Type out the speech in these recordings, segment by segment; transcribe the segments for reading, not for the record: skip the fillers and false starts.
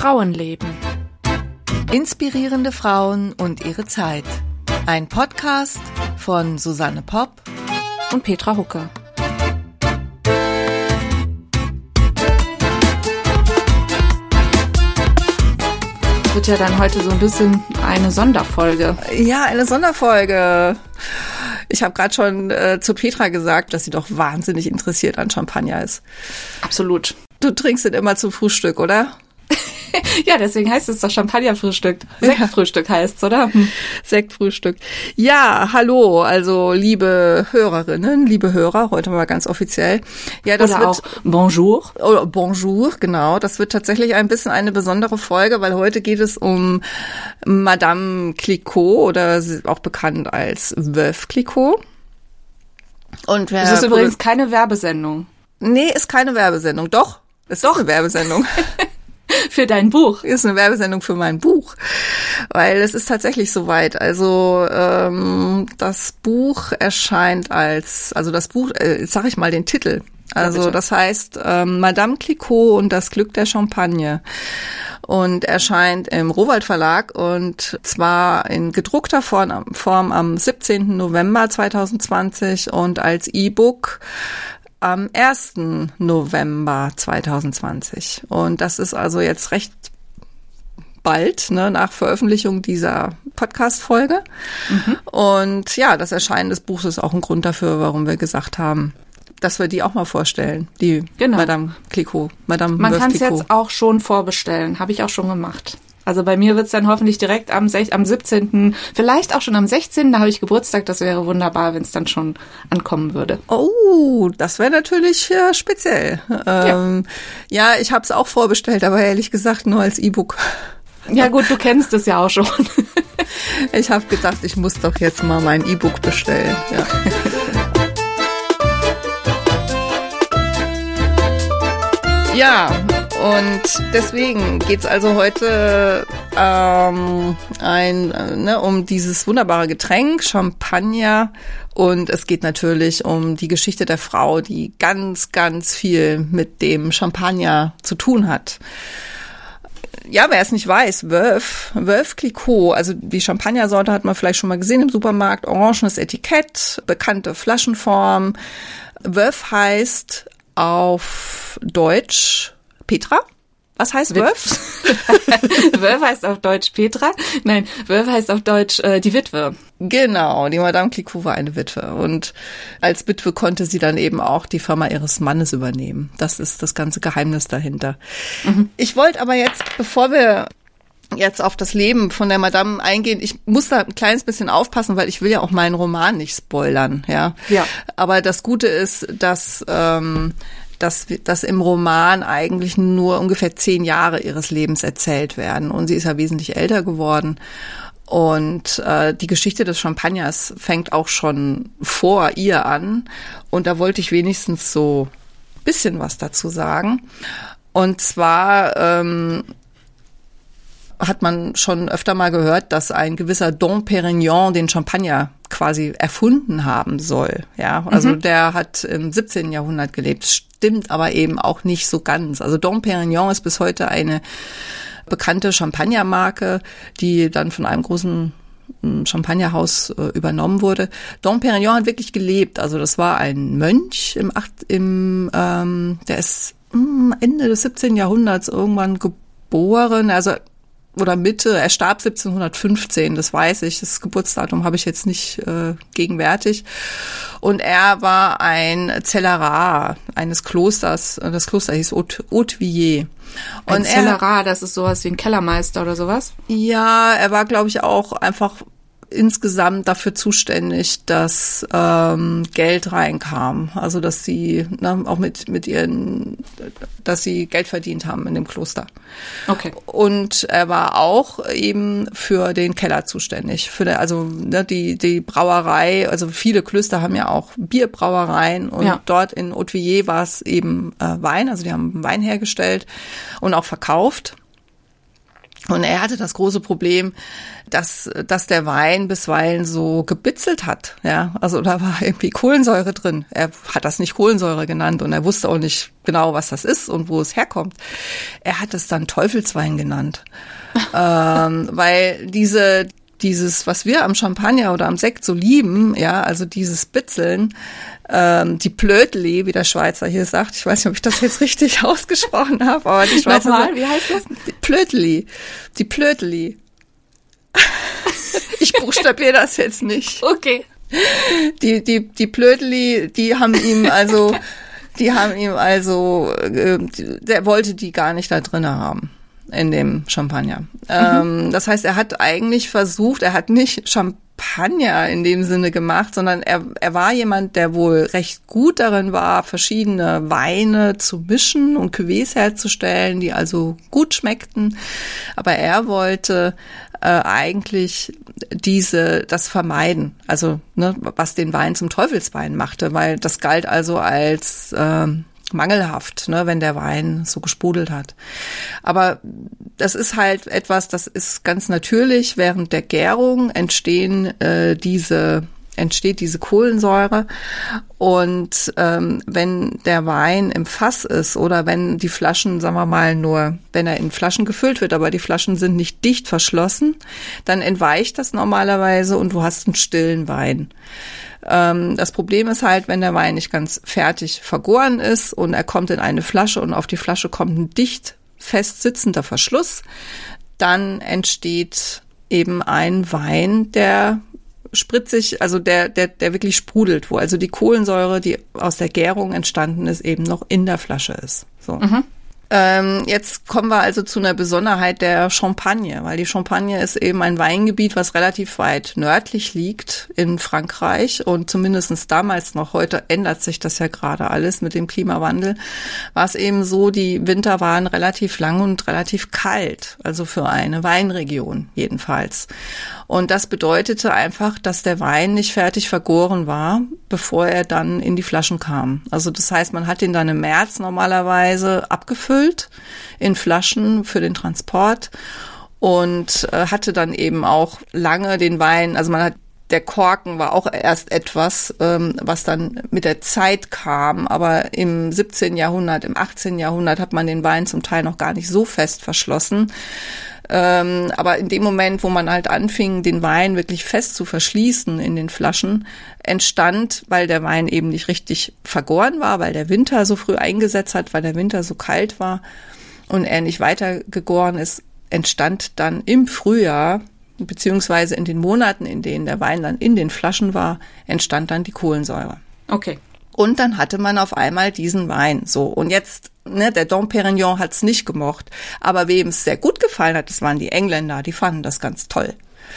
Frauenleben. Inspirierende Frauen und ihre Zeit. Ein Podcast von Susanne Popp und Petra Hucke. Das wird ja dann heute so ein bisschen eine Sonderfolge. Ja, eine Sonderfolge. Ich habe gerade schon zu Petra gesagt, dass sie doch wahnsinnig interessiert an Champagner ist. Absolut. Du trinkst den immer zum Frühstück, oder? Ja, deswegen heißt es doch Champagnerfrühstück. Sektfrühstück heißt's, oder? Sektfrühstück. Ja, hallo, also liebe Hörerinnen, liebe Hörer, heute mal ganz offiziell. Ja, das oder wird auch Bonjour. Oder Bonjour, genau. Das wird tatsächlich ein bisschen eine besondere Folge, weil heute geht es um Madame Clicquot oder auch bekannt als Veuve Clicquot. Und das ist übrigens keine Werbesendung. Nee, ist keine Werbesendung. Doch, es ist eine Werbesendung. Für dein Buch. Ist eine Werbesendung für mein Buch, weil es ist tatsächlich soweit. Also das Buch erscheint das Buch, jetzt sage ich mal den Titel. Also das heißt Madame Clicquot und das Glück der Champagne und erscheint im Rowohlt Verlag und zwar in gedruckter Form am 17. November 2020 und als E-Book am 1. November 2020. Und das ist also jetzt recht bald, nach Veröffentlichung dieser Podcast-Folge. Mhm. Und ja, das Erscheinen des Buchs ist auch ein Grund dafür, warum wir gesagt haben, dass wir die auch mal vorstellen, die Madame Clicquot. Man kann es jetzt auch schon vorbestellen, habe ich auch schon gemacht. Also bei mir wird's dann hoffentlich direkt am 17., vielleicht auch schon am 16., da habe ich Geburtstag. Das wäre wunderbar, wenn es dann schon ankommen würde. Oh, das wäre natürlich speziell. Ja, ich habe es auch vorbestellt, aber ehrlich gesagt nur als E-Book. Ja gut, du kennst es ja auch schon. Ich habe gedacht, ich muss doch jetzt mal mein E-Book bestellen. Ja. Ja, und deswegen geht's also heute um dieses wunderbare Getränk, Champagner. Und es geht natürlich um die Geschichte der Frau, die ganz, ganz viel mit dem Champagner zu tun hat. Ja, wer es nicht weiß, Veuve Clicquot, also die Champagnersorte hat man vielleicht schon mal gesehen im Supermarkt, orangenes Etikett, bekannte Flaschenform. Veuve heißt auf Deutsch Petra? Was heißt Veuve? Veuve heißt auf Deutsch Petra. Nein, Veuve heißt auf Deutsch die Witwe. Genau, die Madame Clicquot war eine Witwe. Und als Witwe konnte sie dann eben auch die Firma ihres Mannes übernehmen. Das ist das ganze Geheimnis dahinter. Mhm. Ich wollte aber jetzt, bevor wir jetzt auf das Leben von der Madame eingehen, ich muss da ein kleines bisschen aufpassen, weil ich will ja auch meinen Roman nicht spoilern, ja. Aber das Gute ist, dass im Roman eigentlich nur ungefähr 10 Jahre ihres Lebens erzählt werden. Und sie ist ja wesentlich älter geworden. Und die Geschichte des Champagners fängt auch schon vor ihr an. Und da wollte ich wenigstens so ein bisschen was dazu sagen. Und zwar hat man schon öfter mal gehört, dass ein gewisser Dom Pérignon den Champagner quasi erfunden haben soll. Ja, also der hat im 17. Jahrhundert gelebt, stimmt aber eben auch nicht so ganz. Also Dom Pérignon ist bis heute eine bekannte Champagnermarke, die dann von einem großen Champagnerhaus übernommen wurde. Dom Pérignon hat wirklich gelebt. Also das war ein Mönch der ist Ende des 17. Jahrhunderts irgendwann geboren. Also oder Mitte, er starb 1715, das weiß ich, das Geburtsdatum habe ich jetzt nicht gegenwärtig. Und er war ein Zellerar eines Klosters, das Kloster hieß Hautevillers. Ein Zellerar, das ist sowas wie ein Kellermeister oder sowas? Ja, er war, glaube ich, auch einfach insgesamt dafür zuständig, dass Geld reinkam, also dass sie auch mit ihren, dass sie Geld verdient haben in dem Kloster. Okay. Und er war auch eben für den Keller zuständig, die Brauerei. Also viele Klöster haben ja auch Bierbrauereien und dort in Hautevillers war es eben Wein, also die haben Wein hergestellt und auch verkauft. Und er hatte das große Problem, dass der Wein bisweilen so gebitzelt hat, ja. Also da war irgendwie Kohlensäure drin. Er hat das nicht Kohlensäure genannt und er wusste auch nicht genau, was das ist und wo es herkommt. Er hat es dann Teufelswein genannt, weil dieses, was wir am Champagner oder am Sekt so lieben, ja, also dieses Bitzeln, die Plötli, wie der Schweizer hier sagt. Ich weiß nicht, ob ich das jetzt richtig ausgesprochen habe, aber die Schweizer Nochmal, wie heißt das? Die Plötli. Ich buchstabiere das jetzt nicht. Okay. Die Plötli, der wollte die gar nicht da drin haben. In dem Champagner. Das heißt, er hat eigentlich versucht, er hat nicht Champagner in dem Sinne gemacht, sondern er war jemand, der wohl recht gut darin war, verschiedene Weine zu mischen und Cuvées herzustellen, die also gut schmeckten. Aber er wollte eigentlich das vermeiden, also was den Wein zum Teufelswein machte, weil das galt also als mangelhaft, wenn der Wein so gesprudelt hat. Aber das ist halt etwas, das ist ganz natürlich. Während der Gärung entsteht diese Kohlensäure. Und wenn der Wein im Fass ist oder wenn die Flaschen, sagen wir mal, wenn er in Flaschen gefüllt wird, aber die Flaschen sind nicht dicht verschlossen, dann entweicht das normalerweise und du hast einen stillen Wein. Das Problem ist halt, wenn der Wein nicht ganz fertig vergoren ist und er kommt in eine Flasche und auf die Flasche kommt ein dicht fest sitzender Verschluss, dann entsteht eben ein Wein, der spritzig, also der wirklich sprudelt, wo also die Kohlensäure, die aus der Gärung entstanden ist, eben noch in der Flasche ist. So. Mhm. Jetzt kommen wir also zu einer Besonderheit der Champagne, weil die Champagne ist eben ein Weingebiet, was relativ weit nördlich liegt in Frankreich und zumindest damals noch, heute ändert sich das ja gerade alles mit dem Klimawandel, war es eben so, die Winter waren relativ lang und relativ kalt, also für eine Weinregion jedenfalls. Und das bedeutete einfach, dass der Wein nicht fertig vergoren war, bevor er dann in die Flaschen kam. Also das heißt, man hat ihn dann im März normalerweise abgefüllt in Flaschen für den Transport und hatte dann eben auch lange den Wein, also der Korken war auch erst etwas, was dann mit der Zeit kam, aber im 17. Jahrhundert, im 18. Jahrhundert hat man den Wein zum Teil noch gar nicht so fest verschlossen. Aber in dem Moment, wo man halt anfing, den Wein wirklich fest zu verschließen in den Flaschen, entstand, weil der Wein eben nicht richtig vergoren war, weil der Winter so früh eingesetzt hat, weil der Winter so kalt war und er nicht weiter gegoren ist, entstand dann im Frühjahr, beziehungsweise in den Monaten, in denen der Wein dann in den Flaschen war, entstand dann die Kohlensäure. Okay. Und dann hatte man auf einmal diesen Wein. So, und jetzt, der Dom Pérignon hat's nicht gemocht. Aber wem es sehr gut gefallen hat, das waren die Engländer, die fanden das ganz toll.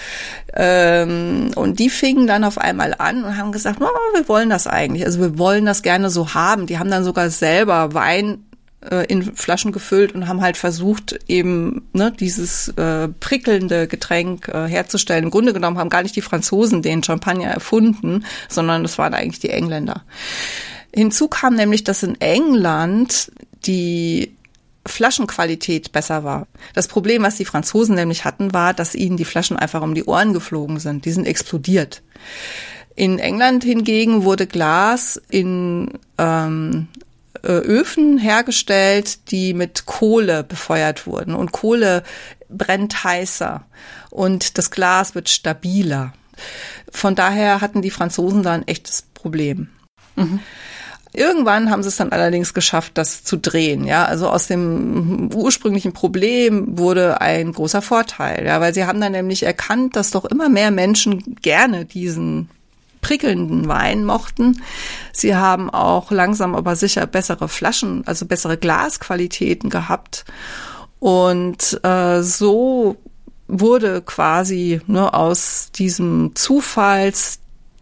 Und die fingen dann auf einmal an und haben gesagt, wir wollen das eigentlich. Also wir wollen das gerne so haben. Die haben dann sogar selber Wein in Flaschen gefüllt und haben halt versucht, eben dieses prickelnde Getränk herzustellen. Im Grunde genommen haben gar nicht die Franzosen den Champagner erfunden, sondern das waren eigentlich die Engländer. Hinzu kam nämlich, dass in England die Flaschenqualität besser war. Das Problem, was die Franzosen nämlich hatten, war, dass ihnen die Flaschen einfach um die Ohren geflogen sind. Die sind explodiert. In England hingegen wurde Glas in Öfen hergestellt, die mit Kohle befeuert wurden. Und Kohle brennt heißer und das Glas wird stabiler. Von daher hatten die Franzosen da ein echtes Problem. Mhm. Irgendwann haben sie es dann allerdings geschafft, das zu drehen. Ja, also aus dem ursprünglichen Problem wurde ein großer Vorteil. Ja, weil sie haben dann nämlich erkannt, dass doch immer mehr Menschen gerne diesen prickelnden Wein mochten. Sie haben auch langsam aber sicher bessere Flaschen, also bessere Glasqualitäten gehabt. Und so wurde quasi aus diesem Zufallsding,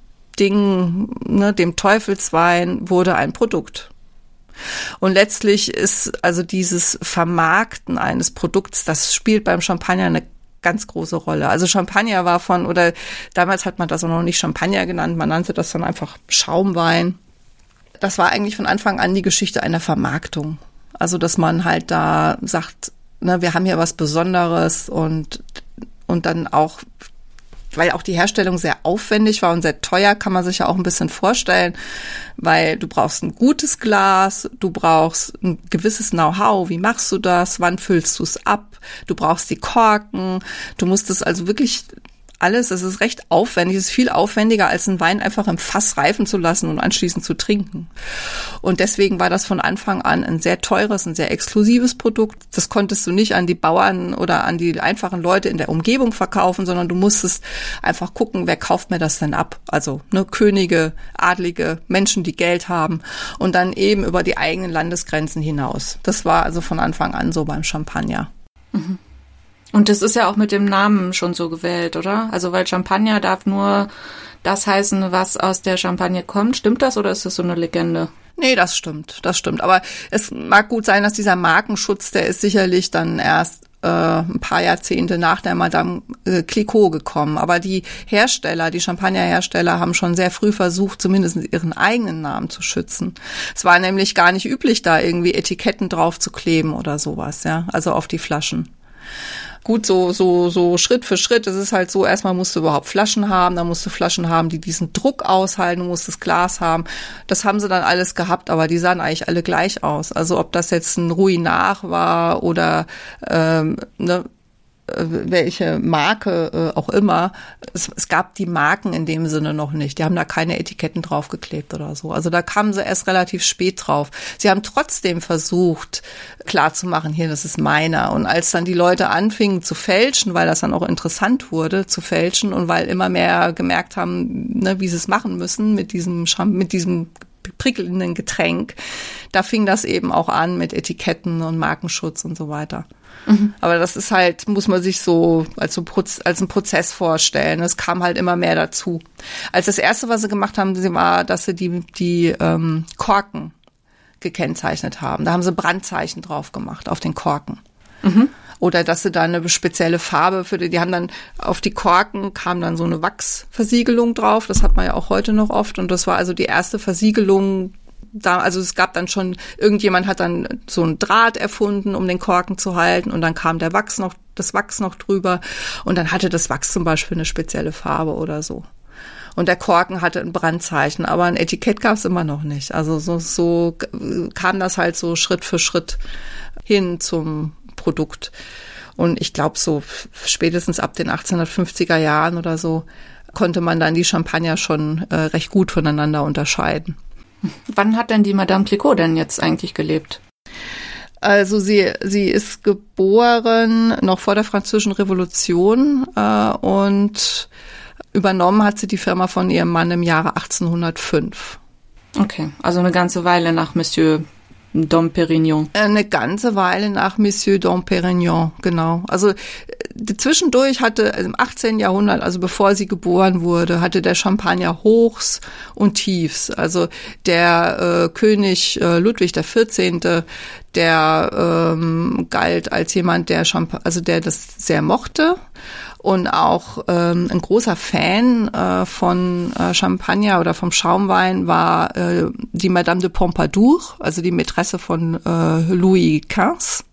dem Teufelswein, wurde ein Produkt. Und letztlich ist also dieses Vermarkten eines Produkts, das spielt beim Champagner eine ganz große Rolle. Also Champagner war damals hat man das auch noch nicht Champagner genannt, man nannte das dann einfach Schaumwein. Das war eigentlich von Anfang an die Geschichte einer Vermarktung. Also dass man halt da sagt, ne, wir haben hier was Besonderes und dann auch, weil auch die Herstellung sehr aufwendig war und sehr teuer, kann man sich ja auch ein bisschen vorstellen, weil du brauchst ein gutes Glas, du brauchst ein gewisses Know-how, wie machst du das, wann füllst du es ab, du brauchst die Korken, du musst es also wirklich alles, es ist recht aufwendig, es ist viel aufwendiger, als einen Wein einfach im Fass reifen zu lassen und anschließend zu trinken. Und deswegen war das von Anfang an ein sehr teures, ein sehr exklusives Produkt. Das konntest du nicht an die Bauern oder an die einfachen Leute in der Umgebung verkaufen, sondern du musstest einfach gucken, wer kauft mir das denn ab? Also Könige, Adlige, Menschen, die Geld haben und dann eben über die eigenen Landesgrenzen hinaus. Das war also von Anfang an so beim Champagner. Mhm. Und das ist ja auch mit dem Namen schon so gewählt, oder? Also weil Champagner darf nur das heißen, was aus der Champagne kommt. Stimmt das oder ist das so eine Legende? Nee, das stimmt. Aber es mag gut sein, dass dieser Markenschutz, der ist sicherlich dann erst ein paar Jahrzehnte nach der Madame Clicquot gekommen. Aber die Hersteller, die Champagnerhersteller haben schon sehr früh versucht, zumindest ihren eigenen Namen zu schützen. Es war nämlich gar nicht üblich, da irgendwie Etiketten drauf zu kleben oder sowas, ja, also auf die Flaschen. Gut, so Schritt für Schritt. Es ist halt so, erstmal musst du überhaupt Flaschen haben, dann musst du Flaschen haben, die diesen Druck aushalten, du musst das Glas haben. Das haben sie dann alles gehabt, aber die sahen eigentlich alle gleich aus. Also ob das jetzt ein Ruinart war oder welche Marke auch immer. Es gab die Marken in dem Sinne noch nicht. Die haben da keine Etiketten draufgeklebt oder so. Also da kamen sie erst relativ spät drauf. Sie haben trotzdem versucht, klarzumachen, hier, das ist meiner. Und als dann die Leute anfingen zu fälschen, weil das dann auch interessant wurde, zu fälschen und weil immer mehr gemerkt haben, ne, wie sie es machen müssen mit diesem prickelnden Getränk, da fing das eben auch an mit Etiketten und Markenschutz und so weiter. Mhm. Aber das ist halt, muss man sich so als einen Prozess vorstellen. Es kam halt immer mehr dazu. Als das Erste, was sie gemacht haben, war, dass sie die Korken gekennzeichnet haben. Da haben sie Brandzeichen drauf gemacht auf den Korken. Mhm. Oder dass sie da eine spezielle Farbe die haben dann auf die Korken kam dann so eine Wachsversiegelung drauf. Das hat man ja auch heute noch oft. Und das war also die erste Versiegelung. Also es gab dann schon, irgendjemand hat dann so einen Draht erfunden, um den Korken zu halten und dann kam das Wachs noch drüber und dann hatte das Wachs zum Beispiel eine spezielle Farbe oder so. Und der Korken hatte ein Brandzeichen, aber ein Etikett gab es immer noch nicht. Also so kam das halt so Schritt für Schritt hin zum Produkt. Und ich glaube so spätestens ab den 1850er Jahren oder so konnte man dann die Champagner schon recht gut voneinander unterscheiden. Wann hat denn die Madame Clicquot denn jetzt eigentlich gelebt? Also sie ist geboren noch vor der Französischen Revolution und übernommen hat sie die Firma von ihrem Mann im Jahre 1805. Okay, also eine ganze Weile nach Monsieur Dom Pérignon. Eine ganze Weile nach Monsieur Dom Pérignon, genau. Also zwischendurch hatte im 18. Jahrhundert, also bevor sie geboren wurde, hatte der Champagner Hochs und Tiefs. Also der König Ludwig XIV., der galt als jemand, der das sehr mochte. Und auch ein großer Fan von Champagner oder vom Schaumwein war die Madame de Pompadour, also die Mätresse von Louis XV.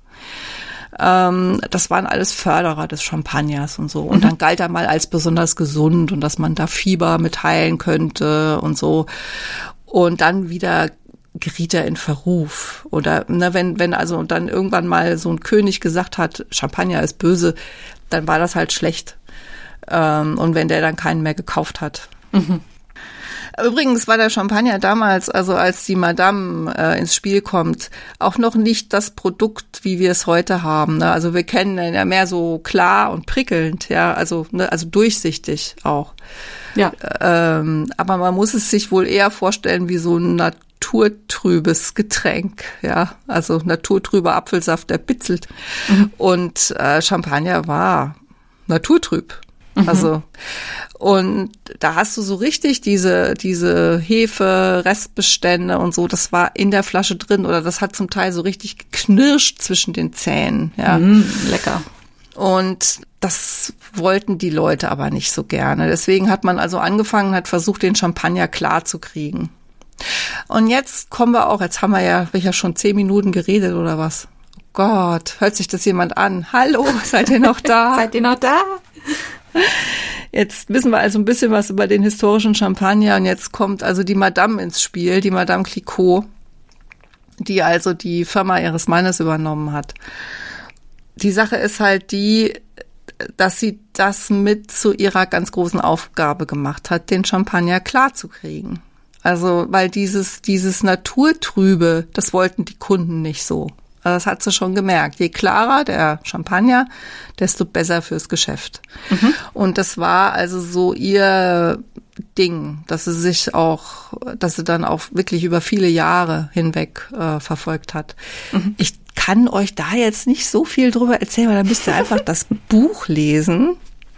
Das waren alles Förderer des Champagners und so. Und dann galt er mal als besonders gesund und dass man da Fieber mit heilen könnte und so. Und dann wieder geriet er in Verruf. Oder wenn also dann irgendwann mal so ein König gesagt hat, Champagner ist böse, dann war das halt schlecht. Und wenn der dann keinen mehr gekauft hat. Mhm. Übrigens war der Champagner damals, also als die Madame ins Spiel kommt, auch noch nicht das Produkt, wie wir es heute haben. Ne? Also wir kennen ihn ja mehr so klar und prickelnd, ja, also durchsichtig auch. Ja. Aber man muss es sich wohl eher vorstellen wie so ein naturtrübes Getränk, ja, also naturtrüber Apfelsaft, der bitzelt. Mhm. Und Champagner war naturtrüb. Also, und da hast du so richtig diese Hefe, Restbestände und so, das war in der Flasche drin oder das hat zum Teil so richtig geknirscht zwischen den Zähnen, ja. Lecker. Und das wollten die Leute aber nicht so gerne. Deswegen hat man also angefangen, hat versucht, den Champagner klar zu kriegen. Und jetzt haben wir ja schon 10 Minuten geredet oder was? Gott, hört sich das jemand an? Hallo, seid ihr noch da? Seid ihr noch da? Jetzt wissen wir also ein bisschen was über den historischen Champagner und jetzt kommt also die Madame ins Spiel, die Madame Clicquot, die also die Firma ihres Mannes übernommen hat. Die Sache ist halt die, dass sie das mit zu ihrer ganz großen Aufgabe gemacht hat, den Champagner klarzukriegen. Also, weil dieses Naturtrübe, das wollten die Kunden nicht so. Also das hat sie schon gemerkt. Je klarer der Champagner, desto besser fürs Geschäft. Mhm. Und das war also so ihr Ding, dass sie dann auch wirklich über viele Jahre hinweg verfolgt hat. Mhm. Ich kann euch da jetzt nicht so viel drüber erzählen, weil da müsst ihr einfach das Buch lesen.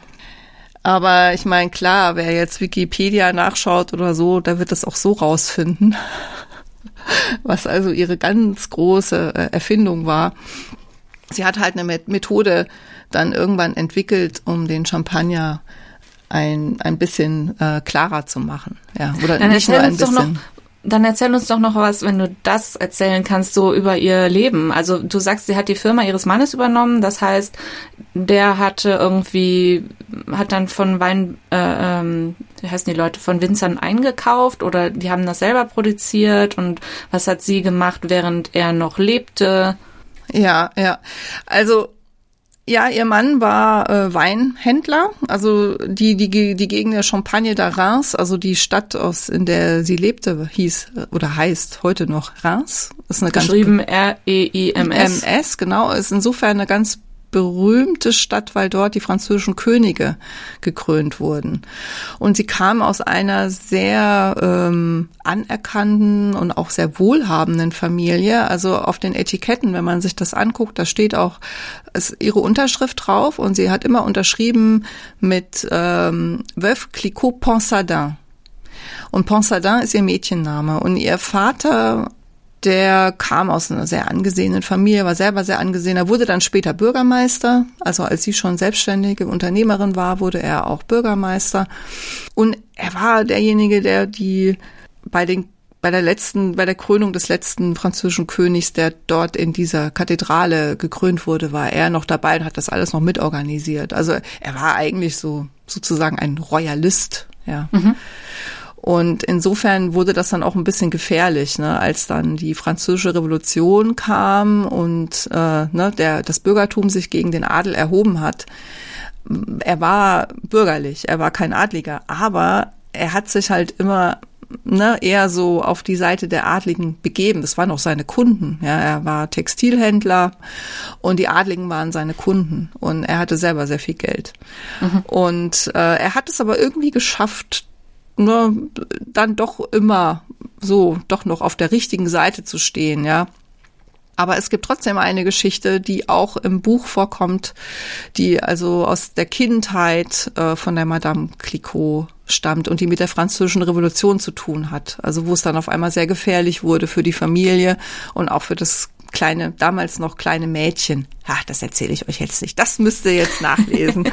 Aber ich meine, klar, wer jetzt Wikipedia nachschaut oder so, der wird das auch so rausfinden, was also ihre ganz große Erfindung war. Sie hat halt eine Methode dann irgendwann entwickelt, um den Champagner ein bisschen klarer zu machen. Ja, oder dann nicht nur ein bisschen. Dann erzähl uns doch noch was, wenn du das erzählen kannst, so über ihr Leben. Also du sagst, sie hat die Firma ihres Mannes übernommen. Das heißt, der hat dann von Wein, wie heißen die Leute, von Winzern eingekauft oder die haben das selber produziert. Und was hat sie gemacht, während er noch lebte? Ja. Also ja, ihr Mann war Weinhändler, also die Gegend der Champagne de Reims, also die Stadt, in der sie lebte, heißt heute noch Reims. Ist eine geschrieben R-E-I-M-S. M-S, genau, ist insofern eine ganz berühmte Stadt, weil dort die französischen Könige gekrönt wurden. Und sie kam aus einer sehr anerkannten und auch sehr wohlhabenden Familie. Also auf den Etiketten, wenn man sich das anguckt, da steht auch ihre Unterschrift drauf und sie hat immer unterschrieben mit Veuve Clicquot Ponsardin. Und Ponsardin ist ihr Mädchenname. Und ihr Vater, der kam aus einer sehr angesehenen Familie, war selber sehr angesehen. Er wurde dann später Bürgermeister. Also als sie schon selbstständige Unternehmerin war, wurde er auch Bürgermeister. Und er war derjenige, der bei der Krönung des letzten französischen Königs, der dort in dieser Kathedrale gekrönt wurde, war er noch dabei und hat das alles noch mitorganisiert. Also er war eigentlich sozusagen ein Royalist, ja. Mhm. Und insofern wurde das dann auch ein bisschen gefährlich, ne, als dann die Französische Revolution kam und das Bürgertum sich gegen den Adel erhoben hat. Er war bürgerlich, er war kein Adliger, aber er hat sich halt immer eher so auf die Seite der Adligen begeben. Das waren auch seine Kunden. Ja, er war Textilhändler und die Adligen waren seine Kunden und er hatte selber sehr viel Geld. Mhm. Und er hat es aber irgendwie geschafft, dann doch immer doch noch auf der richtigen Seite zu stehen, ja. Aber es gibt trotzdem eine Geschichte, die auch im Buch vorkommt, die also aus der Kindheit von der Madame Clicquot stammt und die mit der Französischen Revolution zu tun hat. Also wo es dann auf einmal sehr gefährlich wurde für die Familie und auch für das damals noch kleine Mädchen. Ach, das erzähle ich euch jetzt nicht. Das müsst ihr jetzt nachlesen.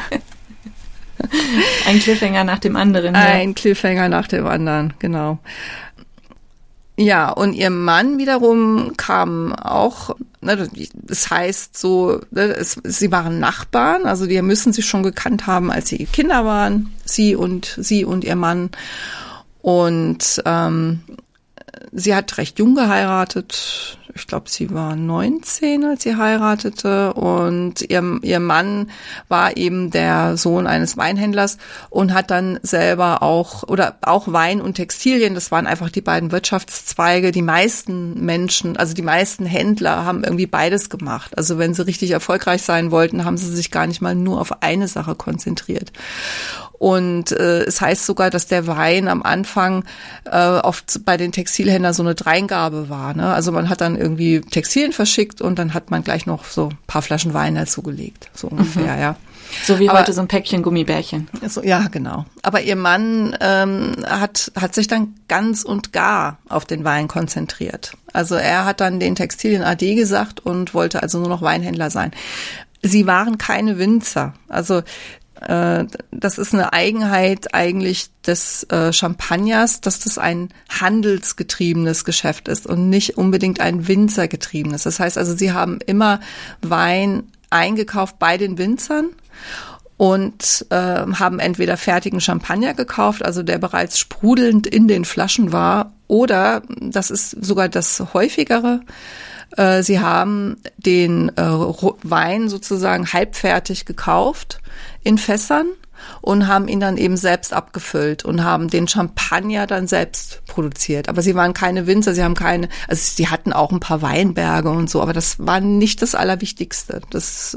Ein Cliffhanger nach dem anderen. Ja. Ein Cliffhanger nach dem anderen, genau. Ja, und ihr Mann wiederum kam auch, das heißt so, sie waren Nachbarn, also die müssen sich schon gekannt haben, als sie Kinder waren, sie und ihr Mann. Und sie hat recht jung geheiratet. Ich glaube, sie war 19, als sie heiratete. Und ihr Mann war eben der Sohn eines Weinhändlers und hat dann selber auch Wein und Textilien. Das waren einfach die beiden Wirtschaftszweige. Die meisten Menschen, also die meisten Händler haben irgendwie beides gemacht. Also wenn sie richtig erfolgreich sein wollten, haben sie sich gar nicht mal nur auf eine Sache konzentriert. Und es heißt sogar, dass der Wein am Anfang oft bei den Textilhändlern so eine Dreingabe war. Ne? Also man hat dann irgendwie Textilien verschickt und dann hat man gleich noch so ein paar Flaschen Wein dazugelegt, so ungefähr, ja. So wie heute so ein Päckchen Gummibärchen. So, ja, genau. Aber ihr Mann hat sich dann ganz und gar auf den Wein konzentriert. Also er hat dann den Textilien Ade gesagt und wollte also nur noch Weinhändler sein. Sie waren keine Winzer. Also das ist eine Eigenheit eigentlich des Champagners, dass das ein handelsgetriebenes Geschäft ist und nicht unbedingt ein winzergetriebenes. Das heißt also, sie haben immer Wein eingekauft bei den Winzern und haben entweder fertigen Champagner gekauft, also der bereits sprudelnd in den Flaschen war, oder, das ist sogar das häufigere, sie haben den Wein sozusagen halbfertig gekauft in Fässern und haben ihn dann eben selbst abgefüllt und haben den Champagner dann selbst produziert. Aber sie waren keine Winzer, sie hatten auch ein paar Weinberge und so, aber das war nicht das Allerwichtigste. Das,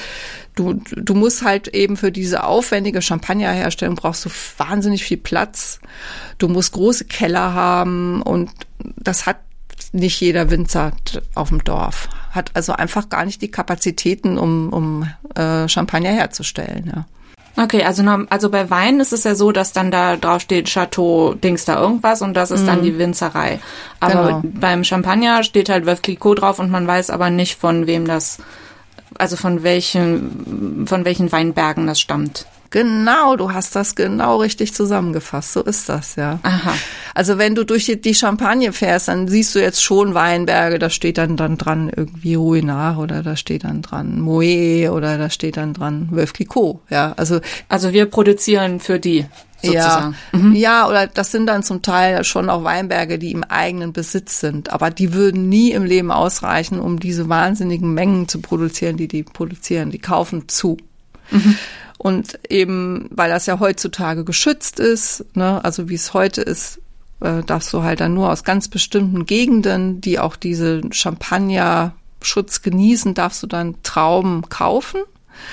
du musst halt eben für diese aufwendige Champagnerherstellung brauchst du wahnsinnig viel Platz. Du musst große Keller haben und das hat nicht jeder Winzer auf dem Dorf. Hat also einfach gar nicht die Kapazitäten, um Champagner herzustellen, ja. Okay, also bei Wein ist es ja so, dass dann da drauf steht Chateau Dings da irgendwas und das ist dann die Winzerei. Aber beim Champagner steht halt Veuve Clicquot drauf und man weiß aber nicht, von wem das, also von welchen Weinbergen das stammt. Genau, du hast das genau richtig zusammengefasst. So ist das, ja. Aha. Also wenn du durch die Champagne fährst, dann siehst du jetzt schon Weinberge, da steht dann dran irgendwie Ruinart oder da steht dann dran Moet oder da steht dann dran Veuve Clicquot, ja. Also wir produzieren für die sozusagen. Ja, ja, oder das sind dann zum Teil schon auch Weinberge, die im eigenen Besitz sind, aber die würden nie im Leben ausreichen, um diese wahnsinnigen Mengen zu produzieren, die produzieren. Die kaufen zu. Mhm. Und eben, weil das ja heutzutage geschützt ist, ne, also wie es heute ist, darfst du halt dann nur aus ganz bestimmten Gegenden, die auch diese Champagner-Schutz genießen, darfst du dann Trauben kaufen.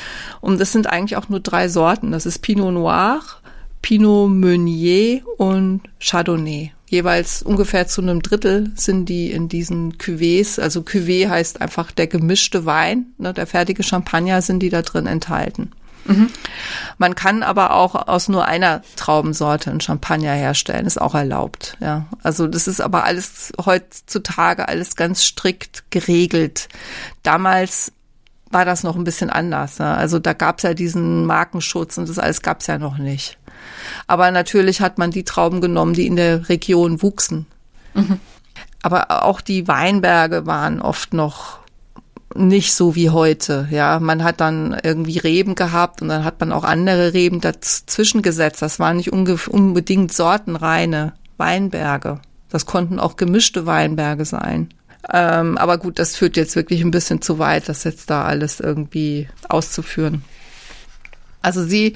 Und das sind eigentlich auch nur 3 Sorten. Das ist Pinot Noir, Pinot Meunier und Chardonnay. Jeweils ungefähr zu einem Drittel sind die in diesen Cuvées, also Cuvée heißt einfach der gemischte Wein, ne, der fertige Champagner sind die da drin enthalten. Mhm. Man kann aber auch aus nur einer Traubensorte einen Champagner herstellen, ist auch erlaubt, ja. Also das ist aber alles heutzutage alles ganz strikt geregelt. Damals war das noch ein bisschen anders, ne? Also da gab's ja diesen Markenschutz und das alles gab's ja noch nicht. Aber natürlich hat man die Trauben genommen, die in der Region wuchsen. Mhm. Aber auch die Weinberge waren oft noch nicht so wie heute, ja. Man hat dann irgendwie Reben gehabt und dann hat man auch andere Reben dazwischen gesetzt. Das waren nicht unbedingt sortenreine Weinberge. Das konnten auch gemischte Weinberge sein. Aber gut, das führt jetzt wirklich ein bisschen zu weit, das jetzt da alles irgendwie auszuführen. Also sie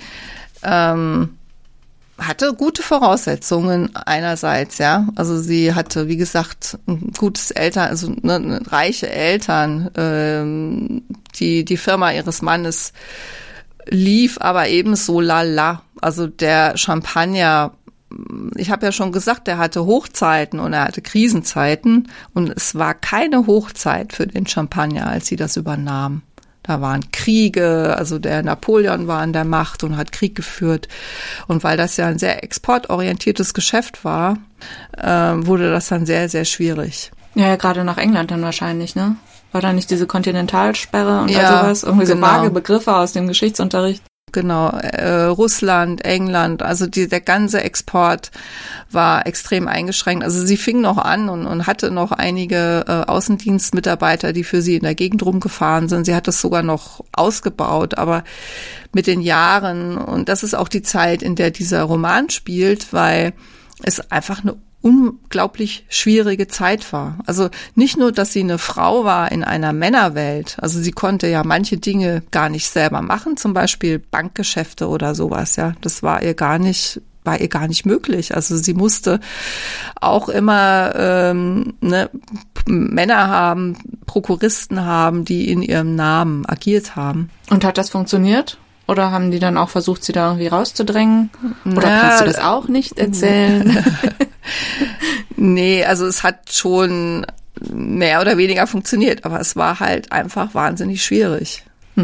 hatte gute Voraussetzungen einerseits, ja. Also sie hatte, wie gesagt, ein gutes reiche Eltern. Die Firma ihres Mannes lief aber ebenso lala. Also der Champagner, ich habe ja schon gesagt, der hatte Hochzeiten und er hatte Krisenzeiten und es war keine Hochzeit für den Champagner, als sie das übernahm. Da waren Kriege, also der Napoleon war an der Macht und hat Krieg geführt. Und weil das ja ein sehr exportorientiertes Geschäft war, wurde das dann sehr, sehr schwierig. Ja, gerade nach England dann wahrscheinlich, ne? War da nicht diese Kontinentalsperre und all sowas? Irgendwie so vage Begriffe aus dem Geschichtsunterricht. Genau, Russland, England, also der ganze Export war extrem eingeschränkt. Also sie fing noch an und hatte noch einige Außendienstmitarbeiter, die für sie in der Gegend rumgefahren sind. Sie hat das sogar noch ausgebaut, aber mit den Jahren, und das ist auch die Zeit, in der dieser Roman spielt, weil es einfach eine unglaublich schwierige Zeit war. Also nicht nur, dass sie eine Frau war in einer Männerwelt, also sie konnte ja manche Dinge gar nicht selber machen, zum Beispiel Bankgeschäfte oder sowas, ja, das war ihr gar nicht möglich. Also sie musste auch immer Männer haben, Prokuristen haben, die in ihrem Namen agiert haben. Und hat das funktioniert? Oder haben die dann auch versucht, sie da irgendwie rauszudrängen? Oder kannst du das auch nicht erzählen? Nee, also es hat schon mehr oder weniger funktioniert, aber es war halt einfach wahnsinnig schwierig.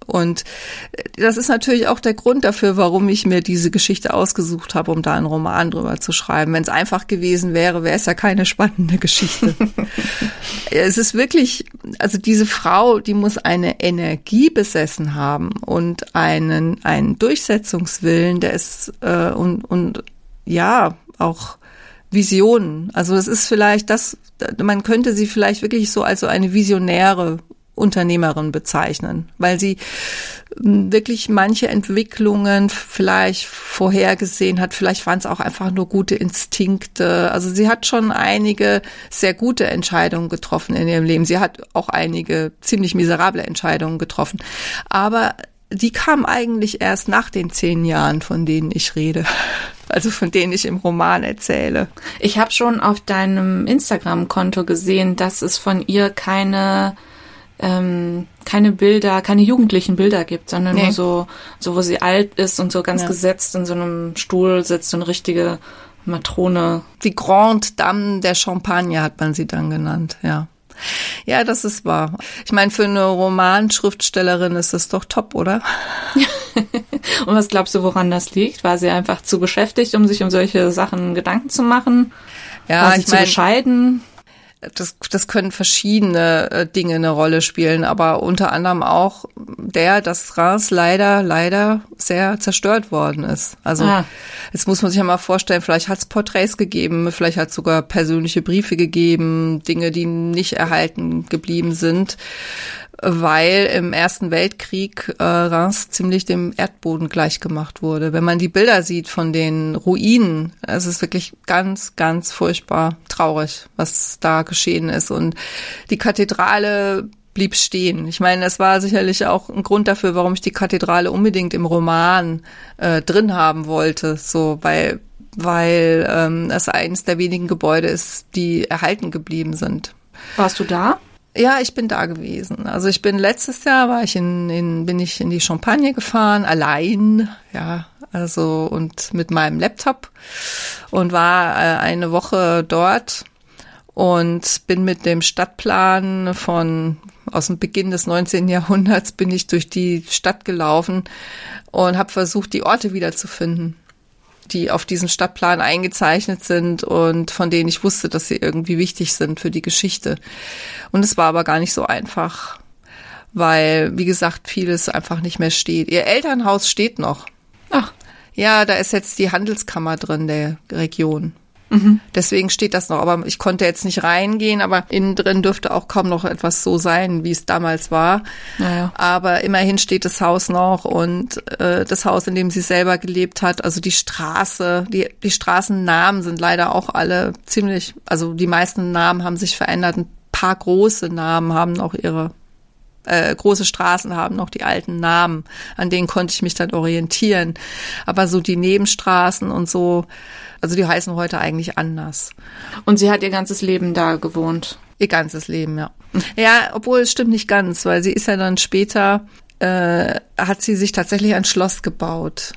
Und das ist natürlich auch der Grund dafür, warum ich mir diese Geschichte ausgesucht habe, um da einen Roman drüber zu schreiben. Wenn es einfach gewesen wäre, wäre es ja keine spannende Geschichte. Es ist wirklich, also diese Frau, die muss eine Energie besessen haben und einen Durchsetzungswillen, der ist und ja, auch Visionen. Also es ist vielleicht man könnte sie vielleicht wirklich so als so eine visionäre Unternehmerin bezeichnen, weil sie wirklich manche Entwicklungen vielleicht vorhergesehen hat. Vielleicht waren es auch einfach nur gute Instinkte. Also sie hat schon einige sehr gute Entscheidungen getroffen in ihrem Leben. Sie hat auch einige ziemlich miserable Entscheidungen getroffen. Aber die kamen eigentlich erst nach den 10 Jahren, von denen ich rede. Also von denen ich im Roman erzähle. Ich habe schon auf deinem Instagram-Konto gesehen, dass es von ihr keine Bilder, keine jugendlichen Bilder gibt, sondern nur so, wo sie alt ist und so ganz gesetzt in so einem Stuhl sitzt, so eine richtige Matrone. Die Grande Dame der Champagne hat man sie dann genannt, ja. Ja, das ist wahr. Ich meine, für eine Romanschriftstellerin ist das doch top, oder? Und was glaubst du, woran das liegt? War sie einfach zu beschäftigt, um sich um solche Sachen Gedanken zu machen? Ja, war sie zu bescheiden? Das können verschiedene Dinge eine Rolle spielen, aber unter anderem auch dass Reims leider sehr zerstört worden ist. Also jetzt muss man sich ja mal vorstellen, vielleicht hat es Porträts gegeben, vielleicht hat es sogar persönliche Briefe gegeben, Dinge, die nicht erhalten geblieben sind, weil im Ersten Weltkrieg Reims ziemlich dem Erdboden gleichgemacht wurde. Wenn man die Bilder sieht von den Ruinen, es ist wirklich ganz, ganz furchtbar traurig, was da geschehen ist. Und die Kathedrale blieb stehen. Ich meine, es war sicherlich auch ein Grund dafür, warum ich die Kathedrale unbedingt im Roman drin haben wollte, so weil es eines der wenigen Gebäude ist, die erhalten geblieben sind. Warst du da? Ja, ich bin da gewesen. Also ich bin letztes Jahr bin ich in die Champagne gefahren, allein, ja, also und mit meinem Laptop und war eine Woche dort und bin mit dem Stadtplan aus dem Beginn des 19. Jahrhunderts bin ich durch die Stadt gelaufen und habe versucht, die Orte wiederzufinden, die auf diesem Stadtplan eingezeichnet sind und von denen ich wusste, dass sie irgendwie wichtig sind für die Geschichte. Und es war aber gar nicht so einfach, weil, wie gesagt, vieles einfach nicht mehr steht. Ihr Elternhaus steht noch. Ach. Ja, da ist jetzt die Handelskammer drin der Region. Deswegen steht das noch, aber ich konnte jetzt nicht reingehen, aber innen drin dürfte auch kaum noch etwas so sein, wie es damals war. Naja. Aber immerhin steht das Haus noch und das Haus, in dem sie selber gelebt hat, also die Straße, die Straßennamen sind leider auch alle ziemlich, also die meisten Namen haben sich verändert. Ein paar große Namen haben auch große Straßen haben noch die alten Namen, an denen konnte ich mich dann orientieren. Aber so die Nebenstraßen und so, also die heißen heute eigentlich anders. Und sie hat ihr ganzes Leben da gewohnt? Ihr ganzes Leben, ja. Ja, obwohl es stimmt nicht ganz, weil sie ist ja dann später, hat sie sich tatsächlich ein Schloss gebaut.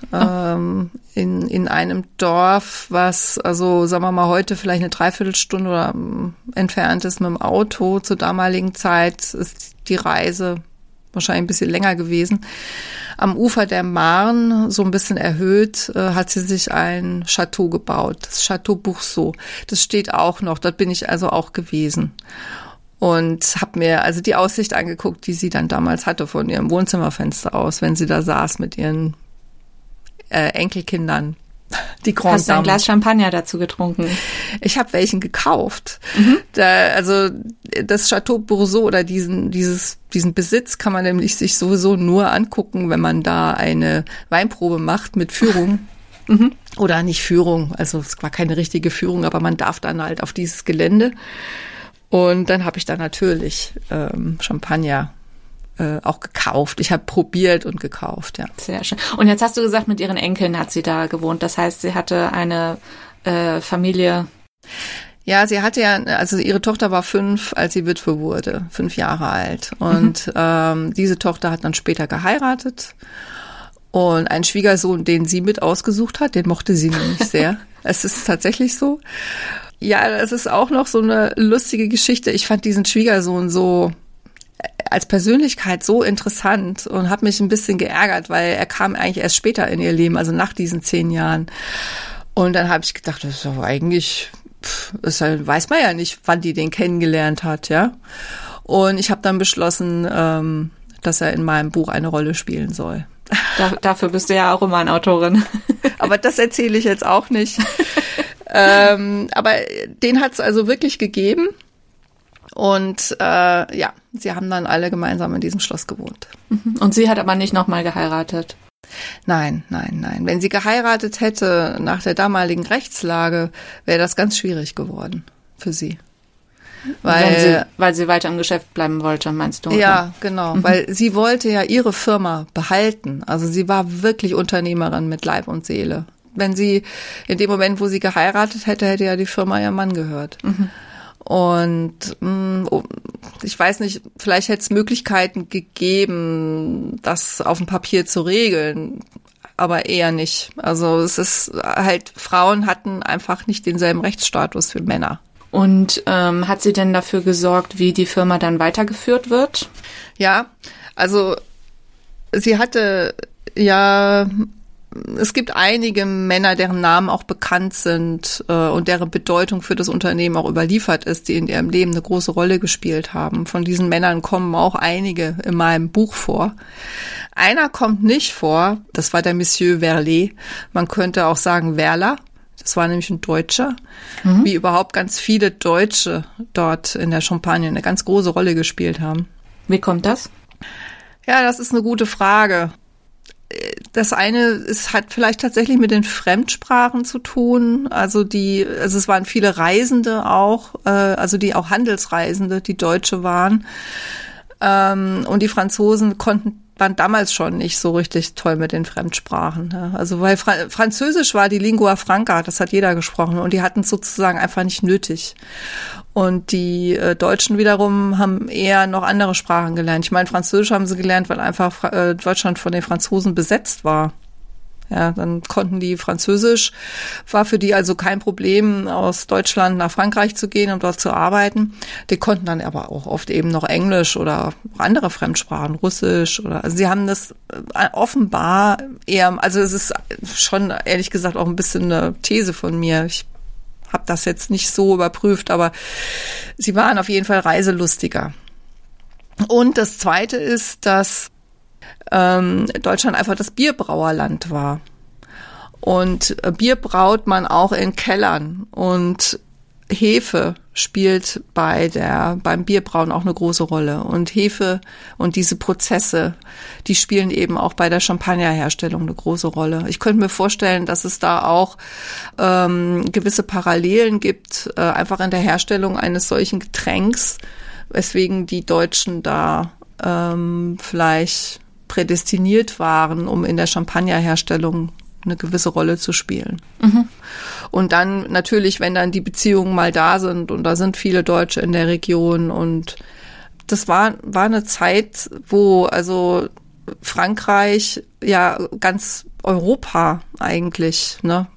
In einem Dorf, was, also sagen wir mal, heute vielleicht eine Dreiviertelstunde oder entfernt ist mit dem Auto. Zur damaligen Zeit ist die Reise wahrscheinlich ein bisschen länger gewesen. Am Ufer der Marne, so ein bisschen erhöht, hat sie sich ein Chateau gebaut, das Chateau Bourseau. Das steht auch noch, dort bin ich also auch gewesen. Und habe mir also die Aussicht angeguckt, die sie dann damals hatte von ihrem Wohnzimmerfenster aus, wenn sie da saß mit ihren Enkelkindern. Die Grande Dame. Hast du ein Glas Champagner dazu getrunken? Ich habe welchen gekauft. Also das Chateau Bourseau oder diesen Besitz kann man nämlich sich sowieso nur angucken, wenn man da eine Weinprobe macht mit Führung. Oder nicht Führung, also es war keine richtige Führung, aber man darf dann halt auf dieses Gelände. Und dann habe ich da natürlich Champagner auch gekauft. Ich habe probiert und gekauft, ja. Sehr schön. Und jetzt hast du gesagt, mit ihren Enkeln hat sie da gewohnt. Das heißt, sie hatte eine Familie. Ja, sie hatte ja, also ihre Tochter war 5, als sie Witwe wurde, 5 Jahre alt. Und diese Tochter hat dann später geheiratet. Und einen Schwiegersohn, den sie mit ausgesucht hat, den mochte sie nämlich sehr. Es ist tatsächlich so. Ja, es ist auch noch so eine lustige Geschichte. Ich fand diesen Schwiegersohn so, als Persönlichkeit so interessant und habe mich ein bisschen geärgert, weil er kam eigentlich erst später in ihr Leben, also nach diesen 10 Jahren. Und dann habe ich gedacht, das ist doch eigentlich, weiß man ja nicht, wann die den kennengelernt hat, ja. Und ich habe dann beschlossen, dass er in meinem Buch eine Rolle spielen soll. Dafür bist du ja auch Romanautorin. Aber das erzähle ich jetzt auch nicht. Aber den hat es also wirklich gegeben. Und sie haben dann alle gemeinsam in diesem Schloss gewohnt. Und sie hat aber nicht nochmal geheiratet? Nein. Wenn sie geheiratet hätte nach der damaligen Rechtslage, wäre das ganz schwierig geworden für sie. Weil sie weiter im Geschäft bleiben wollte, meinst du? Ja, genau. Weil sie wollte ja ihre Firma behalten. Also sie war wirklich Unternehmerin mit Leib und Seele. Wenn sie in dem Moment, wo sie geheiratet hätte, hätte ja die Firma ihrem Mann gehört. Und ich weiß nicht, vielleicht hätte es Möglichkeiten gegeben, das auf dem Papier zu regeln, aber eher nicht. Also es ist halt, Frauen hatten einfach nicht denselben Rechtsstatus wie Männer. Und hat sie denn dafür gesorgt, wie die Firma dann weitergeführt wird? Ja, also sie hatte ja, es gibt einige Männer, deren Namen auch bekannt sind und deren Bedeutung für das Unternehmen auch überliefert ist, die in ihrem Leben eine große Rolle gespielt haben. Von diesen Männern kommen auch einige in meinem Buch vor. Einer kommt nicht vor, das war der Monsieur Verlet. Man könnte auch sagen Werler. Das war nämlich ein Deutscher, wie überhaupt ganz viele Deutsche dort in der Champagne eine ganz große Rolle gespielt haben. Wie kommt das? Ja, das ist eine gute Frage. Das eine hat vielleicht tatsächlich mit den Fremdsprachen zu tun. Also es waren viele Reisende auch, also die auch Handelsreisende, die Deutsche waren. Und die Franzosen waren damals schon nicht so richtig toll mit den Fremdsprachen. Ja. Also weil Französisch war die Lingua Franca, das hat jeder gesprochen und die hatten es sozusagen einfach nicht nötig. Und die Deutschen wiederum haben eher noch andere Sprachen gelernt. Ich meine, Französisch haben sie gelernt, weil einfach Deutschland von den Franzosen besetzt war. Ja, dann konnten die Französisch, war für die also kein Problem, aus Deutschland nach Frankreich zu gehen und dort zu arbeiten. Die konnten dann aber auch oft eben noch Englisch oder andere Fremdsprachen, Russisch oder, also sie haben das offenbar eher, also es ist schon ehrlich gesagt auch ein bisschen eine These von mir. Ich habe das jetzt nicht so überprüft, aber sie waren auf jeden Fall reiselustiger. Und das Zweite ist, dass Deutschland einfach das Bierbrauerland war. Und Bier braut man auch in Kellern und Hefe spielt beim Bierbrauen auch eine große Rolle. Und Hefe und diese Prozesse, die spielen eben auch bei der Champagnerherstellung eine große Rolle. Ich könnte mir vorstellen, dass es da auch gewisse Parallelen gibt, einfach in der Herstellung eines solchen Getränks, weswegen die Deutschen da vielleicht prädestiniert waren, um in der Champagnerherstellung eine gewisse Rolle zu spielen. Und dann natürlich, wenn dann die Beziehungen mal da sind und da sind viele Deutsche in der Region und das war eine Zeit, wo also Frankreich ja ganz Europa eigentlich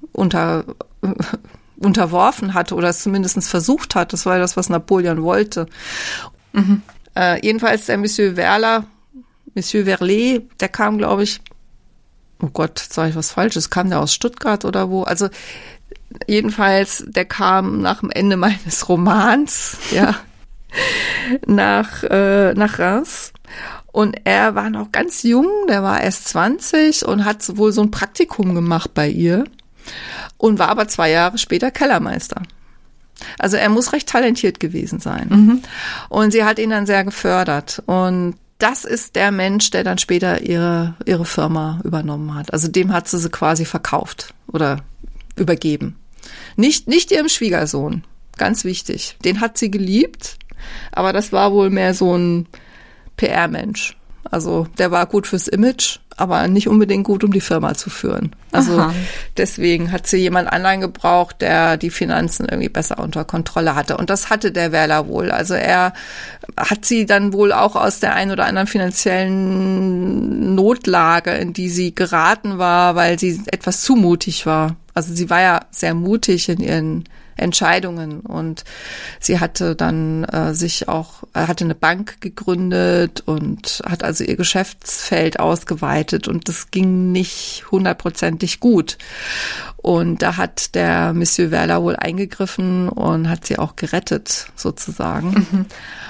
unterworfen hatte oder es zumindest versucht hat. Das war das, was Napoleon wollte. Jedenfalls der Monsieur Verlet, der kam, glaube ich, oh Gott, sage ich was Falsches, kam der aus Stuttgart oder wo? Also jedenfalls, der kam nach dem Ende meines Romans, ja, nach Reims. Und er war noch ganz jung, der war erst 20 und hat wohl so ein Praktikum gemacht bei ihr und war aber 2 Jahre später Kellermeister. Also er muss recht talentiert gewesen sein. Und sie hat ihn dann sehr gefördert und das ist der Mensch, der dann später ihre Firma übernommen hat. Also dem hat sie quasi verkauft oder übergeben. Nicht ihrem Schwiegersohn, ganz wichtig. Den hat sie geliebt, aber das war wohl mehr so ein PR-Mensch. Also der war gut fürs Image, aber nicht unbedingt gut, um die Firma zu führen. Also deswegen hat sie jemand anderen gebraucht, der die Finanzen irgendwie besser unter Kontrolle hatte. Und das hatte der Werler wohl. Also er hat sie dann wohl auch aus der einen oder anderen finanziellen Notlage, in die sie geraten war, weil sie etwas zu mutig war. Also sie war ja sehr mutig in ihren Entscheidungen. Und sie hatte dann hatte eine Bank gegründet und hat also ihr Geschäftsfeld ausgeweitet und das ging nicht 100%ig gut. Und da hat der Monsieur Werler wohl eingegriffen und hat sie auch gerettet, sozusagen. Mhm.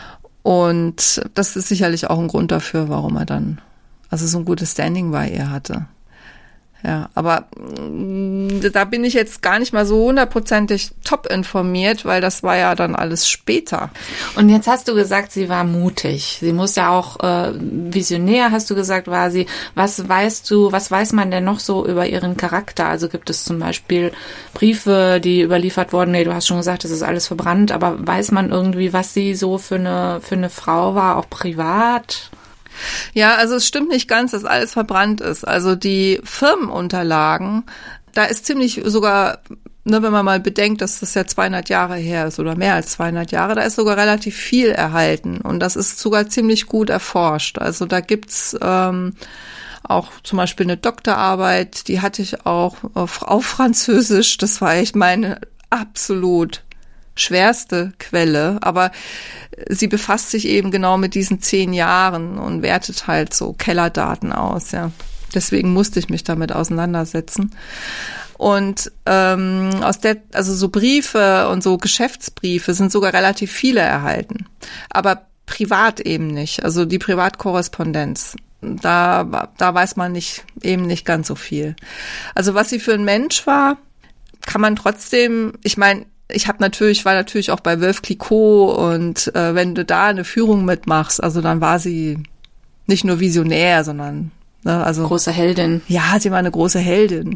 Und das ist sicherlich auch ein Grund dafür, warum er dann also so ein gutes Standing bei ihr hatte. Ja, aber da bin ich jetzt gar nicht mal so 100%ig top informiert, weil das war ja dann alles später. Und jetzt hast du gesagt, sie war mutig. Sie muss ja auch visionär, hast du gesagt, war sie. Was weiß man denn noch so über ihren Charakter? Also gibt es zum Beispiel Briefe, die überliefert wurden? Nee, du hast schon gesagt, das ist alles verbrannt, aber weiß man irgendwie, was sie so für eine Frau war, auch privat? Ja, also es stimmt nicht ganz, dass alles verbrannt ist. Also die Firmenunterlagen, da ist ziemlich sogar, ne, wenn man mal bedenkt, dass das ja 200 Jahre her ist oder mehr als 200 Jahre, da ist sogar relativ viel erhalten und das ist sogar ziemlich gut erforscht. Also da gibt's auch zum Beispiel eine Doktorarbeit, die hatte ich auch auf Französisch. Das war echt meine absolut schwerste Quelle, aber sie befasst sich eben genau mit diesen 10 Jahren und wertet halt so Kellerdaten aus, ja. Deswegen musste ich mich damit auseinandersetzen. Und also so Briefe und so Geschäftsbriefe sind sogar relativ viele erhalten, aber privat eben nicht. Also die Privatkorrespondenz, da weiß man eben nicht ganz so viel. Also was sie für ein Mensch war, kann man trotzdem, ich meine, war natürlich auch bei Veuve Clicquot und wenn du da eine Führung mitmachst, also dann war sie nicht nur visionär, sondern also große Heldin. Ja, sie war eine große Heldin.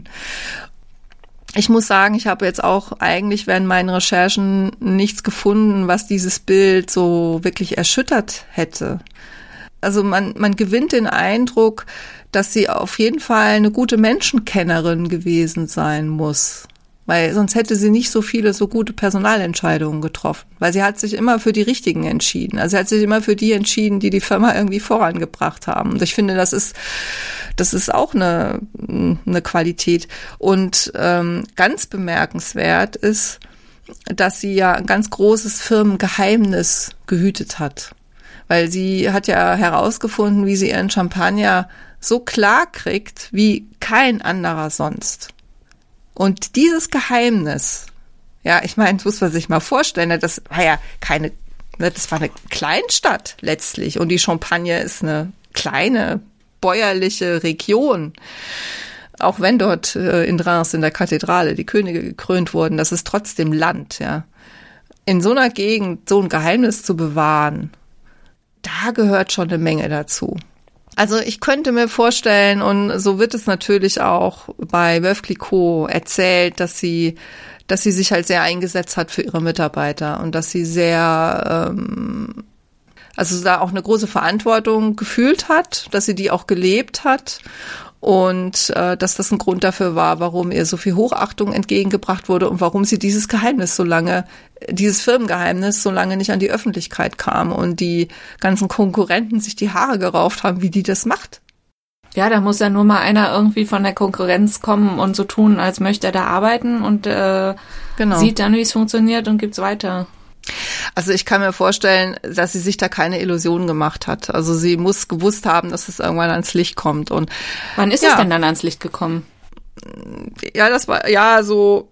Ich muss sagen, ich habe jetzt auch eigentlich während meinen Recherchen nichts gefunden, was dieses Bild so wirklich erschüttert hätte. Also man gewinnt den Eindruck, dass sie auf jeden Fall eine gute Menschenkennerin gewesen sein muss. Weil sonst hätte sie nicht so viele so gute Personalentscheidungen getroffen. Weil sie hat sich immer für die Richtigen entschieden. Also sie hat sich immer für die entschieden, die Firma irgendwie vorangebracht haben. Und ich finde, das ist auch eine Qualität. Und ganz bemerkenswert ist, dass sie ja ein ganz großes Firmengeheimnis gehütet hat. Weil sie hat ja herausgefunden, wie sie ihren Champagner so klar kriegt, wie kein anderer sonst. Und dieses Geheimnis, ja, ich meine, das muss man sich mal vorstellen, das war ja das war eine Kleinstadt letztlich und die Champagne ist eine kleine bäuerliche Region. Auch wenn dort in Reims in der Kathedrale die Könige gekrönt wurden, das ist trotzdem Land, ja. In so einer Gegend so ein Geheimnis zu bewahren, da gehört schon eine Menge dazu. Also ich könnte mir vorstellen, und so wird es natürlich auch bei Veuve Clicquot erzählt, dass sie sich halt sehr eingesetzt hat für ihre Mitarbeiter und dass sie sehr, also da auch eine große Verantwortung gefühlt hat, dass sie die auch gelebt hat und dass das ein Grund dafür war, warum ihr so viel Hochachtung entgegengebracht wurde und warum sie dieses Firmengeheimnis so lange nicht an die Öffentlichkeit kam und die ganzen Konkurrenten sich die Haare gerauft haben, wie die das macht. Ja, da muss ja nur mal einer irgendwie von der Konkurrenz kommen und so tun, als möchte er da arbeiten und sieht dann, wie es funktioniert und gibt's weiter. Also ich kann mir vorstellen, dass sie sich da keine Illusionen gemacht hat. Also sie muss gewusst haben, dass es irgendwann ans Licht kommt. Und wann ist es denn dann ans Licht gekommen? Ja, das war ja so.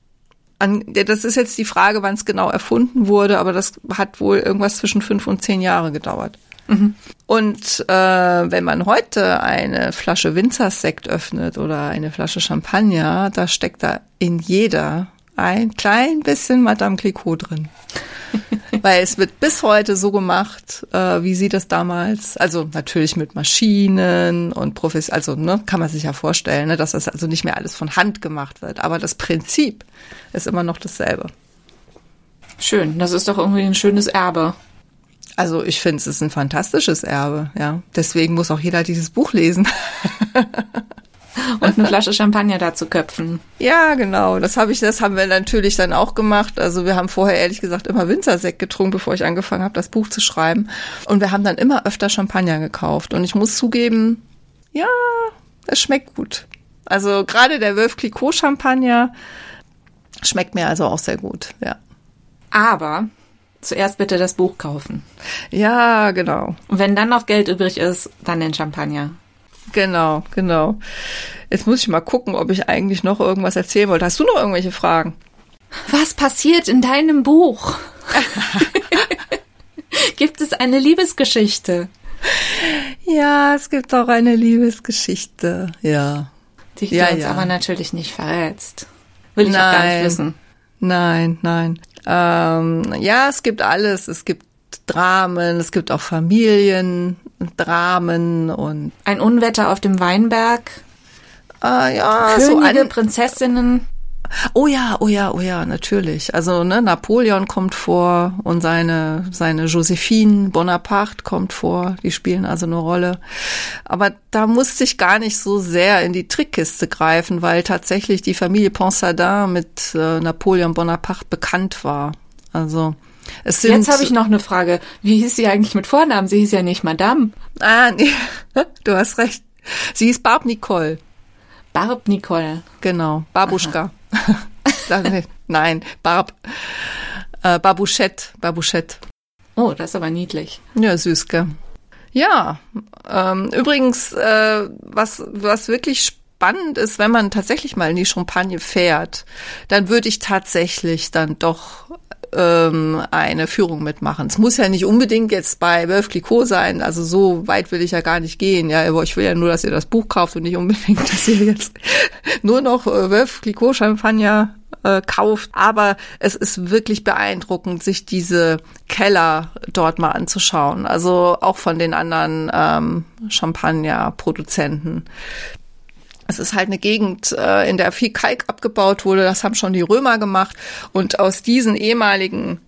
Das ist jetzt die Frage, wann es genau erfunden wurde, aber das hat wohl irgendwas zwischen 5 und 10 Jahre gedauert. Mhm. Und wenn man heute eine Flasche Winzersekt öffnet oder eine Flasche Champagner, da steckt da in jeder ein klein bisschen Madame Clicquot drin. Weil es wird bis heute so gemacht, wie sie das damals, also natürlich mit Maschinen und kann man sich ja vorstellen, ne, dass das also nicht mehr alles von Hand gemacht wird. Aber das Prinzip ist immer noch dasselbe. Schön, das ist doch irgendwie ein schönes Erbe. Also ich finde, es ist ein fantastisches Erbe, ja. Deswegen muss auch jeder dieses Buch lesen. Und eine Flasche Champagner dazu köpfen. Ja, genau. Das haben wir natürlich dann auch gemacht. Also wir haben vorher ehrlich gesagt immer Winzersekt getrunken, bevor ich angefangen habe, das Buch zu schreiben. Und wir haben dann immer öfter Champagner gekauft. Und ich muss zugeben, ja, es schmeckt gut. Also gerade der Veuve Clicquot Champagner, Schmeckt mir also auch sehr gut, ja. Aber zuerst bitte das Buch kaufen. Ja, genau. Und wenn dann noch Geld übrig ist, dann den Champagner. Genau. Jetzt muss ich mal gucken, ob ich eigentlich noch irgendwas erzählen wollte. Hast du noch irgendwelche Fragen? Was passiert in deinem Buch? Gibt es eine Liebesgeschichte? Ja, es gibt auch eine Liebesgeschichte, ja. Die du uns aber natürlich nicht verrätst. Will ich auch gar nicht wissen. Nein. Ja, es gibt alles. Es gibt Dramen, es gibt auch Familiendramen und ein Unwetter auf dem Weinberg. Ja, Könige, Prinzessinnen. Oh ja, natürlich. Also Napoleon kommt vor und seine Josephine Bonaparte kommt vor. Die spielen also eine Rolle. Aber da musste ich gar nicht so sehr in die Trickkiste greifen, weil tatsächlich die Familie Ponsardin mit Napoleon Bonaparte bekannt war. Also jetzt habe ich noch eine Frage. Wie hieß sie eigentlich mit Vornamen? Sie hieß ja nicht Madame. Nee, du hast recht. Sie hieß Barbe Nicole. Barbe Nicole. Genau, Babuschka. Nein, Babouchette. Oh, das ist aber niedlich. Ja, süß, gell? Ja, übrigens, was wirklich spannend ist, wenn man tatsächlich mal in die Champagne fährt, dann würde ich tatsächlich dann doch eine Führung mitmachen. Es muss ja nicht unbedingt jetzt bei Veuve Clicquot sein, also so weit will ich ja gar nicht gehen. Ja, aber ich will ja nur, dass ihr das Buch kauft und nicht unbedingt, dass ihr jetzt nur noch Veuve Clicquot Champagner kauft. Aber es ist wirklich beeindruckend, sich diese Keller dort mal anzuschauen. Also auch von den anderen Champagner-Produzenten. Es ist halt eine Gegend, in der viel Kalk abgebaut wurde. Das haben schon die Römer gemacht. Und aus diesen ehemaligen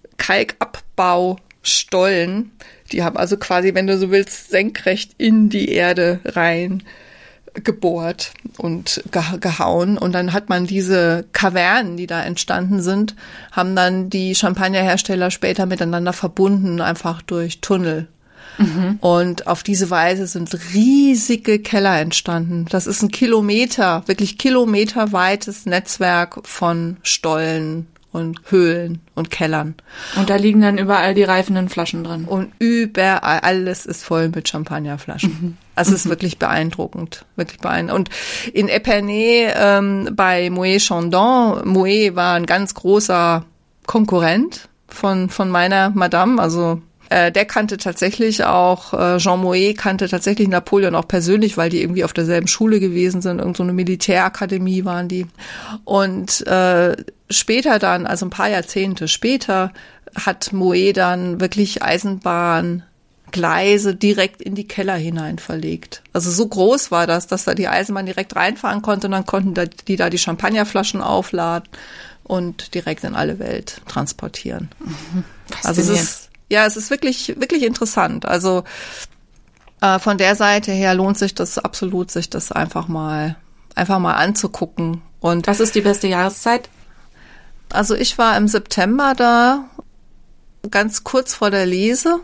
Kalkabbaustollen, die haben also quasi, wenn du so willst, senkrecht in die Erde rein gebohrt und gehauen. Und dann hat man diese Kavernen, die da entstanden sind, haben dann die Champagnerhersteller später miteinander verbunden, einfach durch Tunnel. Mhm. Und auf diese Weise sind riesige Keller entstanden. Das ist ein wirklich kilometerweites Netzwerk von Stollen und Höhlen und Kellern. Und da liegen dann überall die reifenden Flaschen drin. Und überall, alles ist voll mit Champagnerflaschen. Mhm. Also es ist wirklich beeindruckend, Und in Epernay bei Moët Chandon, Moët war ein ganz großer Konkurrent von meiner Madame, also der kannte tatsächlich auch, Jean Moët kannte tatsächlich Napoleon auch persönlich, weil die irgendwie auf derselben Schule gewesen sind, irgend so eine Militärakademie waren die. Und später dann, also ein paar Jahrzehnte später, hat Moët dann wirklich Eisenbahngleise direkt in die Keller hinein verlegt. Also so groß war das, dass da die Eisenbahn direkt reinfahren konnte und dann konnten die da die Champagnerflaschen aufladen und direkt in alle Welt transportieren. Mhm. Also es ist wirklich, wirklich interessant. Also von der Seite her lohnt sich das absolut, sich das einfach mal anzugucken. Und was ist die beste Jahreszeit? Also ich war im September da, ganz kurz vor der Lese.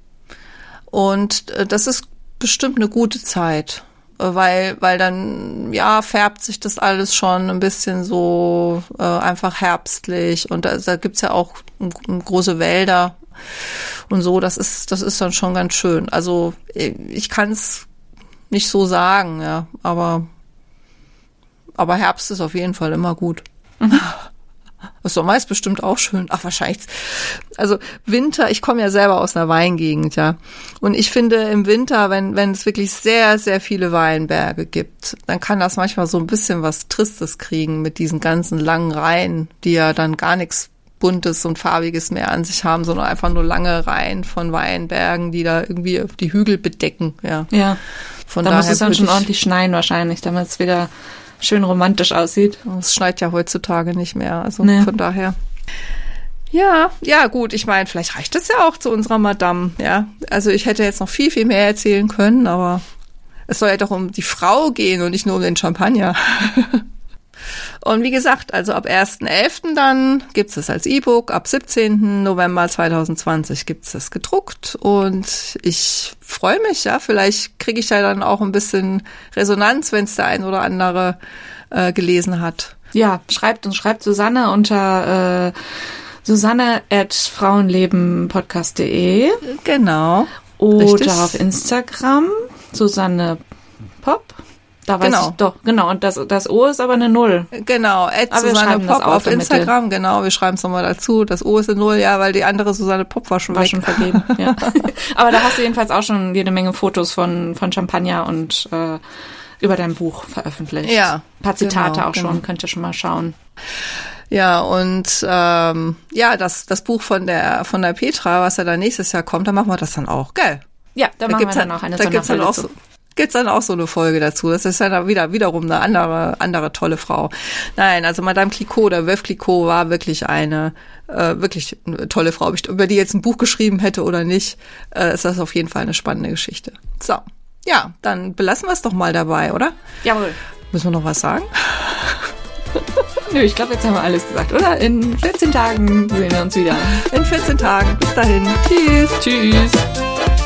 Und das ist bestimmt eine gute Zeit, weil dann färbt sich das alles schon ein bisschen so einfach herbstlich. Und da gibt's ja auch große Wälder. Und so, das ist dann schon ganz schön. Also ich kann es nicht so sagen, ja, aber Herbst ist auf jeden Fall immer gut. Mhm. Sommer ist bestimmt auch schön. Ach, wahrscheinlich. Also Winter, ich komme ja selber aus einer Weingegend, ja. Und ich finde im Winter, wenn es wirklich sehr, sehr viele Weinberge gibt, dann kann das manchmal so ein bisschen was Tristes kriegen mit diesen ganzen langen Reihen, die ja dann gar nichts Buntes und Farbiges mehr an sich haben, sondern einfach nur lange Reihen von Weinbergen, die da irgendwie die Hügel bedecken. Ja. Von daher muss es dann schon ordentlich schneien wahrscheinlich, damit es wieder schön romantisch aussieht. Es schneit ja heutzutage nicht mehr, also von daher. Ja, gut, ich meine, vielleicht reicht das ja auch zu unserer Madame, ja. Also ich hätte jetzt noch viel, viel mehr erzählen können, aber es soll ja doch um die Frau gehen und nicht nur um den Champagner. Und wie gesagt, also ab 1.11. dann gibt's es als E-Book, ab 17. November 2020 gibt's es gedruckt und ich freue mich, ja, vielleicht kriege ich ja dann auch ein bisschen Resonanz, wenn es der ein oder andere gelesen hat. Ja, schreibt Susanne unter susanne@frauenlebenpodcast.de. Genau. Oder richtig. auf Instagram, Susanne Pop. Da weiß ich doch, genau. Und das O ist aber eine 0. Genau, Susanne Pop auf Instagram, genau, wir schreiben es nochmal dazu. Das O ist eine 0, ja, weil die andere Susanne Pop war schon vergeben. Ja. Aber da hast du jedenfalls auch schon jede Menge Fotos von Champagner und über dein Buch veröffentlicht. Ja. Ein paar Zitate auch schon, könnt ihr schon mal schauen. Ja, und das Buch von der Petra, was ja dann nächstes Jahr kommt, da machen wir das dann auch, gell? Ja, da machen wir dann auch eine Sonderfolge dazu. Gibt's dann auch so eine Folge dazu. Das ist dann wiederum eine andere tolle Frau. Nein, also Madame Clicquot oder Veuve Clicquot war wirklich eine tolle Frau. Ob ich über die jetzt ein Buch geschrieben hätte oder nicht, ist das auf jeden Fall eine spannende Geschichte. So, ja, dann belassen wir es doch mal dabei, oder? Jawohl. Müssen wir noch was sagen? Nö, ich glaube, jetzt haben wir alles gesagt, oder? In 14 Tagen sehen wir uns wieder. In 14 Tagen. Bis dahin. Tschüss. Tschüss.